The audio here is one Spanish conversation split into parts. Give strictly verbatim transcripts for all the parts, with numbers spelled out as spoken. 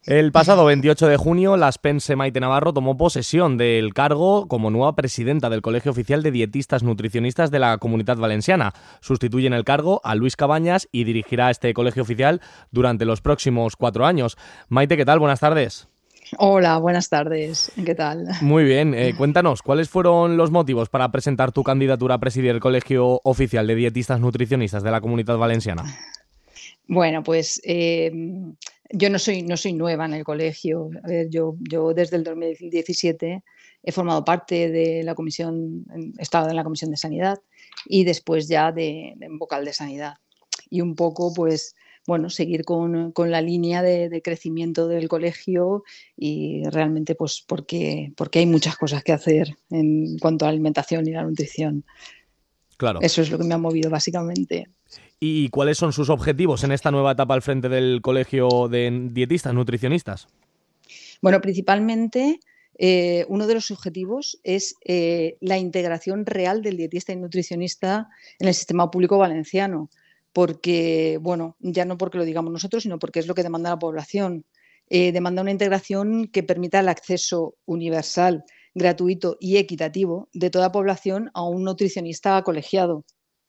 El pasado veintiocho de junio, la Aspense Maite Navarro tomó posesión del cargo como nueva presidenta del Colegio Oficial de Dietistas Nutricionistas de la Comunitat Valenciana. Sustituye en el cargo a Luis Cabañas y dirigirá este colegio oficial durante los próximos cuatro años. Maite, ¿qué tal? Buenas tardes. Hola, buenas tardes. ¿Qué tal? Muy bien, eh, cuéntanos, ¿cuáles fueron los motivos para presentar tu candidatura a presidir el Colegio Oficial de Dietistas Nutricionistas de la Comunitat Valenciana? Bueno, pues eh, yo no soy, no soy nueva en el colegio. A ver, yo, yo desde el dos mil diecisiete he formado parte de la comisión, he estado en la comisión de sanidad y después ya de, de vocal de sanidad. Y un poco, pues, bueno, seguir con, con la línea de, de crecimiento del colegio y realmente, pues, porque, porque hay muchas cosas que hacer en cuanto a la alimentación y la nutrición. Claro. Eso es lo que me ha movido básicamente. ¿Y cuáles son sus objetivos en esta nueva etapa al frente del Colegio de Dietistas Nutricionistas? Bueno, principalmente eh, uno de los objetivos es eh, la integración real del dietista y nutricionista en el sistema público valenciano, porque, bueno, ya no porque lo digamos nosotros, sino porque es lo que demanda la población. Eh, demanda una integración que permita el acceso universal, gratuito y equitativo de toda población a un nutricionista colegiado.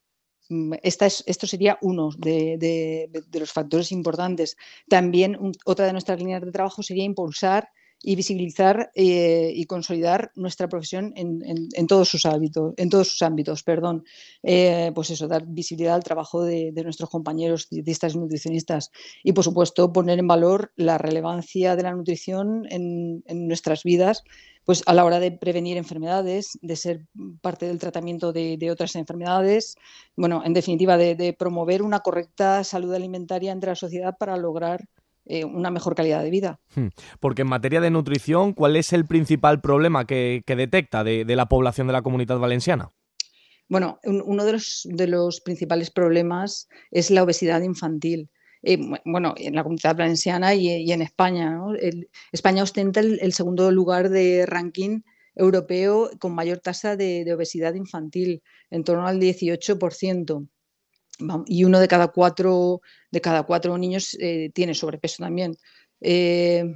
Esta es, esto sería uno de, de, de, los factores importantes. También un, otra de nuestras líneas de trabajo sería impulsar y visibilizar eh, y consolidar nuestra profesión en, en, en, todos sus hábitos, en todos sus ámbitos, perdón. Eh, pues eso, dar visibilidad al trabajo de, de nuestros compañeros dietistas y nutricionistas y, por supuesto, poner en valor la relevancia de la nutrición en, en nuestras vidas, pues a la hora de prevenir enfermedades, de ser parte del tratamiento de, de otras enfermedades, bueno, en definitiva, de, de promover una correcta salud alimentaria entre la sociedad para lograr eh, una mejor calidad de vida. Porque en materia de nutrición, ¿cuál es el principal problema que, que detecta de, de la población de la Comunitat Valenciana? Bueno, un, uno de los, de los principales problemas es la obesidad infantil. Eh, bueno, en la Comunidad Valenciana y, y en España, ¿no? El, España ostenta el, el, segundo lugar de ranking europeo con mayor tasa de, de obesidad infantil, en torno al dieciocho por ciento. Y uno de cada cuatro, de cada cuatro niños eh, tiene sobrepeso también. Eh,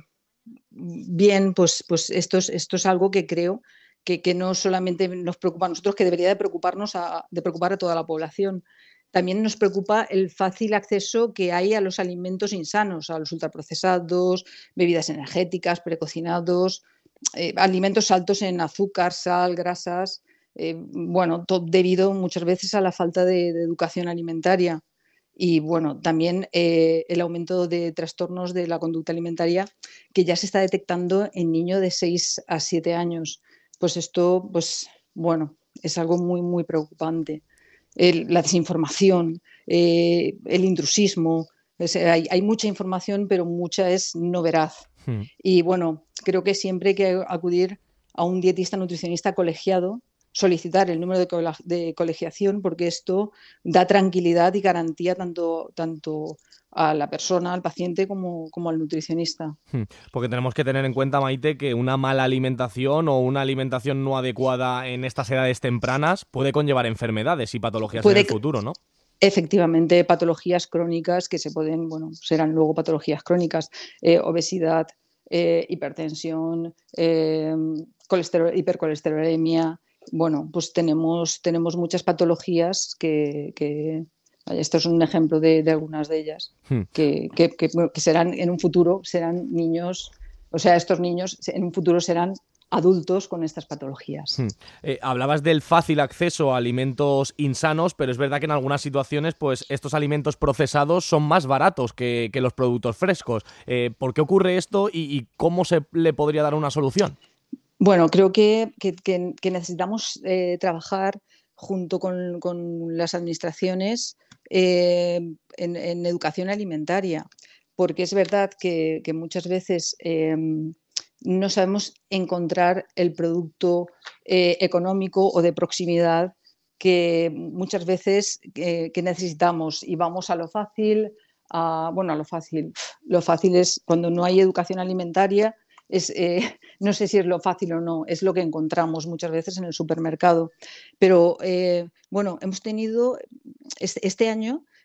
bien, pues, pues esto, es, esto es algo que creo que, que no solamente nos preocupa a nosotros, que debería de preocuparnos a, de preocupar a toda la población. También nos preocupa el fácil acceso que hay a los alimentos insanos, a los ultraprocesados, bebidas energéticas, precocinados, eh, alimentos altos en azúcar, sal, grasas, eh, bueno, todo debido muchas veces a la falta de, de educación alimentaria. Y bueno, también eh, el aumento de trastornos de la conducta alimentaria que ya se está detectando en niños de seis a siete años. Pues esto, pues bueno, es algo muy, muy preocupante. El, la desinformación, eh, el intrusismo, es, hay, hay mucha información, pero mucha es no veraz. Hmm. Y bueno, creo que siempre hay que acudir a un dietista nutricionista colegiado, solicitar el número de, cole de colegiación, porque esto da tranquilidad y garantía tanto, tanto a la persona, al paciente, como, como al nutricionista. Porque tenemos que tener en cuenta, Maite, que una mala alimentación o una alimentación no adecuada en estas edades tempranas puede conllevar enfermedades y patologías en el Puede, futuro, ¿no? efectivamente, patologías crónicas que se pueden, bueno, serán luego patologías crónicas, eh, obesidad, eh, hipertensión, eh, colesterol, hipercolesterolemia. Bueno, pues tenemos, tenemos muchas patologías que, que vaya, esto es un ejemplo de, de algunas de ellas, Hmm. que, que, que, que serán en un futuro, serán niños, o sea, estos niños en un futuro serán adultos con estas patologías. Hmm. Eh, hablabas del fácil acceso a alimentos insanos, pero es verdad que en algunas situaciones pues estos alimentos procesados son más baratos que, que los productos frescos. Eh, ¿Por qué ocurre esto y, y cómo se le podría dar una solución? Bueno, creo que, que, que, que necesitamos eh, trabajar junto con, con, las administraciones eh, en, en, educación alimentaria, porque es verdad que, que muchas veces eh, no sabemos encontrar el producto eh, económico o de proximidad que muchas veces eh, que necesitamos y vamos a lo fácil, a, bueno, a lo fácil. Lo fácil es cuando no hay educación alimentaria. Es, eh, no sé si es lo fácil o no, es lo que encontramos muchas veces en el supermercado. Pero eh, bueno, hemos tenido, este, este año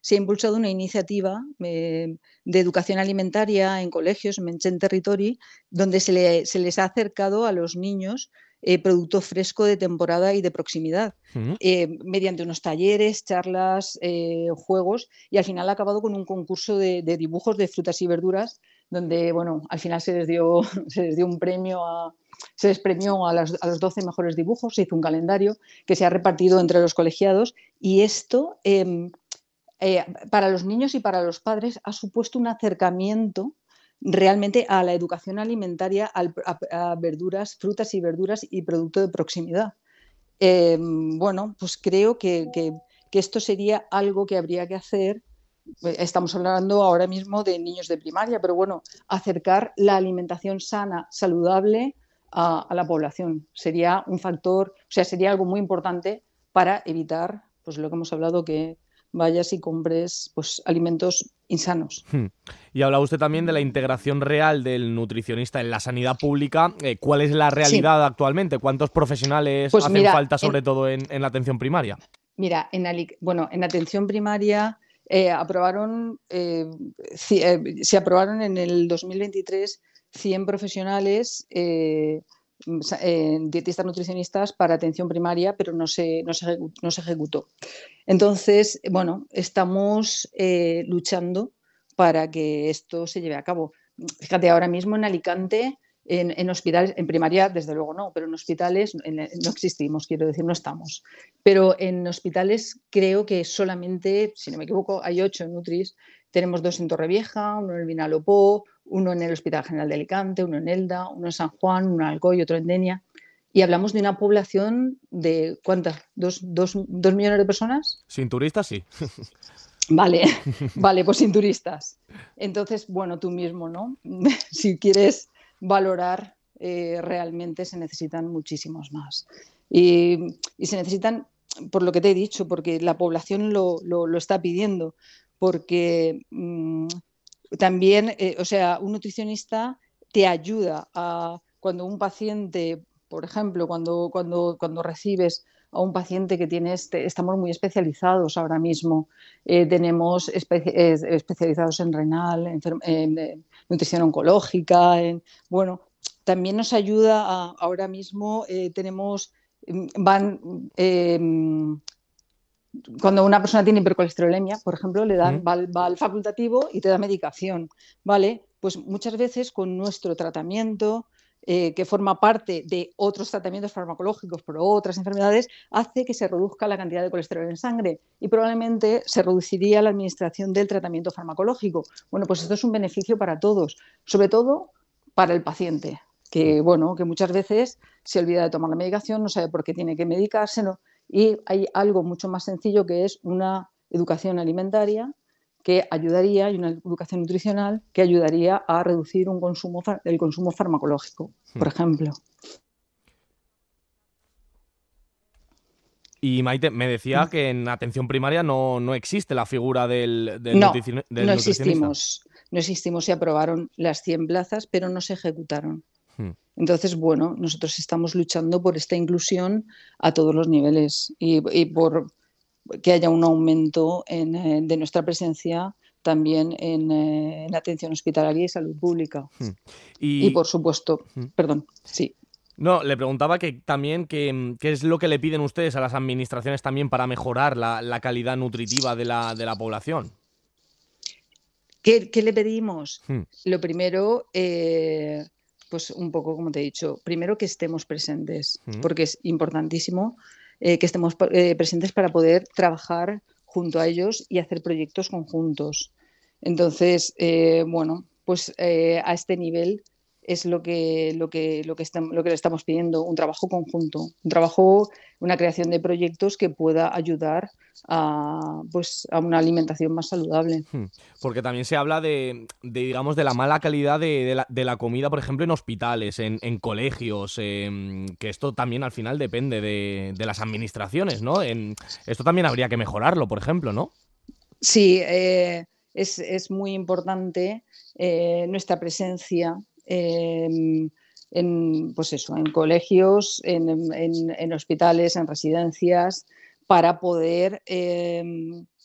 se ha impulsado una iniciativa eh, de educación alimentaria en colegios, en Menchen Territory, donde se, le, se les ha acercado a los niños eh, producto fresco de temporada y de proximidad, Mm. eh, mediante unos talleres, charlas, eh, juegos, y al final ha acabado con un concurso de, de dibujos de frutas y verduras, donde, bueno, al final se les dio, se les dio un premio a... Se les premió a, las, a los doce mejores dibujos, se hizo un calendario que se ha repartido entre los colegiados, y esto, eh, eh, para los niños y para los padres, ha supuesto un acercamiento realmente a la educación alimentaria, a, a, a verduras, frutas y verduras y producto de proximidad. Eh, bueno, pues creo que, que, que esto sería algo que habría que hacer. Estamos hablando ahora mismo de niños de primaria, pero bueno, acercar la alimentación sana, saludable a, a la población sería un factor, o sea, sería algo muy importante para evitar, pues lo que hemos hablado, que vayas y compres pues alimentos insanos. Hmm. Y habla usted también de la integración real del nutricionista en la sanidad pública. Eh, ¿Cuál es la Sí, realidad actualmente? ¿Cuántos profesionales pues hacen mira, falta, en, sobre todo en, en la atención primaria? mira, en, bueno, en atención primaria eh, aprobaron, eh, eh, se aprobaron en el dos mil veintitrés cien profesionales, eh, eh, dietistas nutricionistas para atención primaria, pero no se, no se, no se ejecutó. Entonces, bueno, estamos eh, luchando para que esto se lleve a cabo. Fíjate, ahora mismo en Alicante, en, en hospitales, en primaria desde luego no, pero en hospitales en, no existimos, quiero decir, no estamos. Pero en hospitales creo que solamente, si no me equivoco, hay ocho en Nutris. Tenemos dos en Torrevieja, uno en el Vinalopó, uno en el Hospital General de Alicante, uno en Elda, uno en San Juan, uno en Alcoy, otro en Denia. Y hablamos de una población de, ¿cuántas? ¿Dos, dos, dos millones de personas? Sin turistas, sí. Vale, vale, pues sin turistas. Entonces, bueno, tú mismo, ¿no? Si quieres valorar, eh, realmente se necesitan muchísimos más. Y, y, se necesitan, por lo que te he dicho, porque la población lo, lo, lo está pidiendo, porque mmm, también, eh, o sea, un nutricionista te ayuda a cuando un paciente, por ejemplo, cuando, cuando, cuando recibes a un paciente que tiene, este, estamos muy especializados ahora mismo, eh, tenemos espe eh, especializados en renal, en, en, en nutrición oncológica, en, bueno, también nos ayuda a, ahora mismo eh, tenemos, van, eh, cuando una persona tiene hipercolesterolemia, por ejemplo, le dan, ¿Mm? va, va al facultativo y te da medicación, ¿vale? Pues muchas veces con nuestro tratamiento, eh, que forma parte de otros tratamientos farmacológicos por otras enfermedades, hace que se reduzca la cantidad de colesterol en sangre y probablemente se reduciría la administración del tratamiento farmacológico. Bueno, pues esto es un beneficio para todos, sobre todo para el paciente, que, bueno, que muchas veces se olvida de tomar la medicación, no sabe por qué tiene que medicarse, no. Y hay algo mucho más sencillo que es una educación alimentaria que ayudaría, y una educación nutricional que ayudaría a reducir un consumo, el consumo farmacológico, por ejemplo. Y Maite, me decía que en atención primaria no, no existe la figura del, del, No, nutricion no del nutricionista. existimos. No existimos. Se aprobaron las cien plazas, pero no se ejecutaron. Hmm. Entonces, bueno, nosotros estamos luchando por esta inclusión a todos los niveles y, y por que haya un aumento en, eh, de nuestra presencia también en, eh, en atención hospitalaria y salud pública. Hmm. Y, Y, por supuesto, hmm. perdón, sí. No, le preguntaba que también qué es lo que le piden ustedes a las administraciones también para mejorar la, la calidad nutritiva de la, de la población. ¿Qué, qué le pedimos? Hmm. Lo primero, eh, pues un poco como te he dicho, primero que estemos presentes, Hmm. porque es importantísimo eh, que estemos eh, presentes para poder trabajar junto a ellos y hacer proyectos conjuntos. Entonces, eh, bueno, pues eh, a este nivel es lo que, lo, que, lo, que estamos, lo que le estamos pidiendo, un trabajo conjunto, un trabajo, una creación de proyectos que pueda ayudar a, pues, a una alimentación más saludable. Porque también se habla de, de digamos, de la mala calidad de, de, la, de la comida, por ejemplo, en hospitales, en, en colegios, eh, que esto también al final depende de, de las administraciones, ¿no? En, esto también habría que mejorarlo, por ejemplo, ¿no? Sí, eh, es, es, muy importante eh, nuestra presencia eh, en, pues eso, en colegios, en, en, en hospitales, en residencias, para poder eh,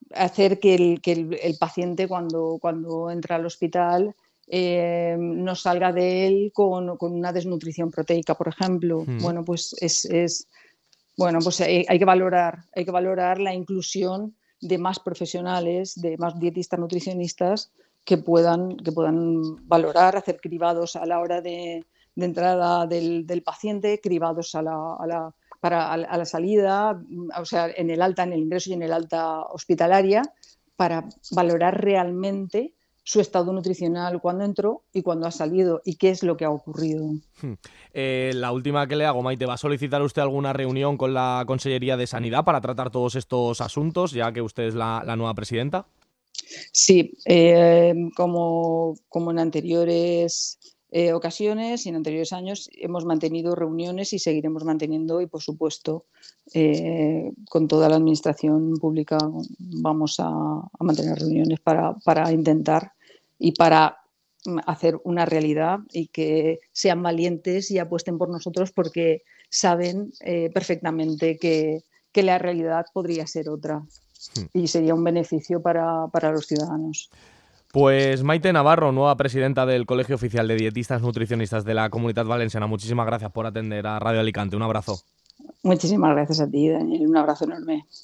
hacer que el, que el, el paciente cuando, cuando entra al hospital eh, no salga de él con, con una desnutrición proteica, por ejemplo. Mm. Bueno, pues es, es bueno, pues hay, hay que valorar, hay que valorar la inclusión de más profesionales, de más dietistas, nutricionistas que puedan, que puedan valorar, hacer cribados a la hora de, de entrada del, del paciente, cribados a la, a la para a la salida, o sea, en el alta, en el ingreso y en el alta hospitalaria, para valorar realmente su estado nutricional cuando entró y cuando ha salido y qué es lo que ha ocurrido. Eh, la última que le hago, Maite, ¿va a solicitar usted alguna reunión con la Consellería de Sanidad para tratar todos estos asuntos, ya que usted es la, la nueva presidenta? Sí, eh, como, como en anteriores eh, ocasiones y en anteriores años hemos mantenido reuniones y seguiremos manteniendo y, por supuesto, eh, con toda la administración pública vamos a, a mantener reuniones para, para intentar y para hacer una realidad y que sean valientes y apuesten por nosotros porque saben eh, perfectamente que, que la realidad podría ser otra y sería un beneficio para, para los ciudadanos. Pues Maite Navarro, nueva presidenta del Colegio Oficial de Dietistas Nutricionistas de la Comunidad Valenciana, muchísimas gracias por atender a Radio Alicante. Un abrazo. Muchísimas gracias a ti, Daniel. Un abrazo enorme.